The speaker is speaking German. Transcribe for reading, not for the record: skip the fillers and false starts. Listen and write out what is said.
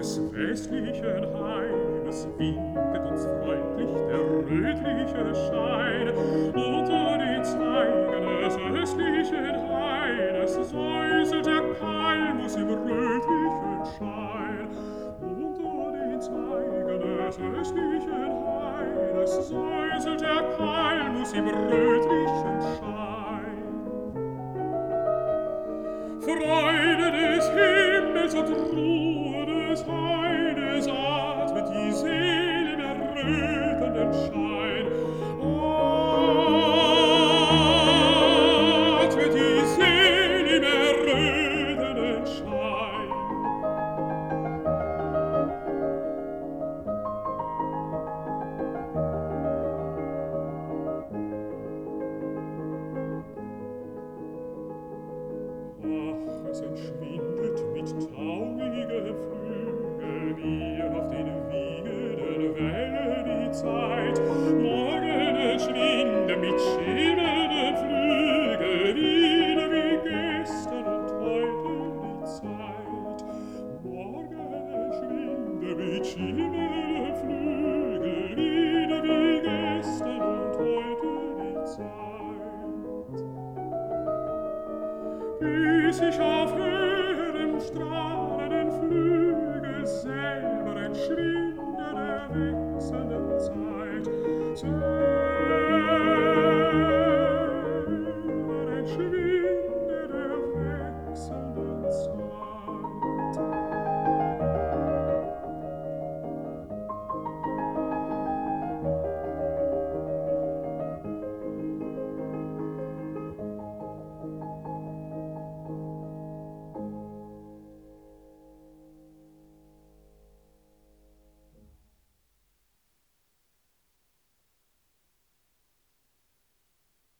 des westlichen Haines winket uns freundlich der rötliche Schein. Unter den Zweigen des östlichen Haines säuselt der Kalmus im rötlichen Schein. Unter den Zweigen des östlichen Haines säuselt der Kalmus im rötlichen Schein. Freude des Himmels und Ruhe des Haines atmet die Seele im errötenden Schein. Atmet die Seele im errötenden Schein. Ach, es entschwindet mit taugenden Flügeln mir auf den wiegenden Wellen die Zeit. Morgen entschwinde mit schimmernden Flügeln wieder wie gestern und heute die Zeit. Morgen entschwinde mit schimmernden Flügeln wieder wie gestern und heute die Zeit. Bis ich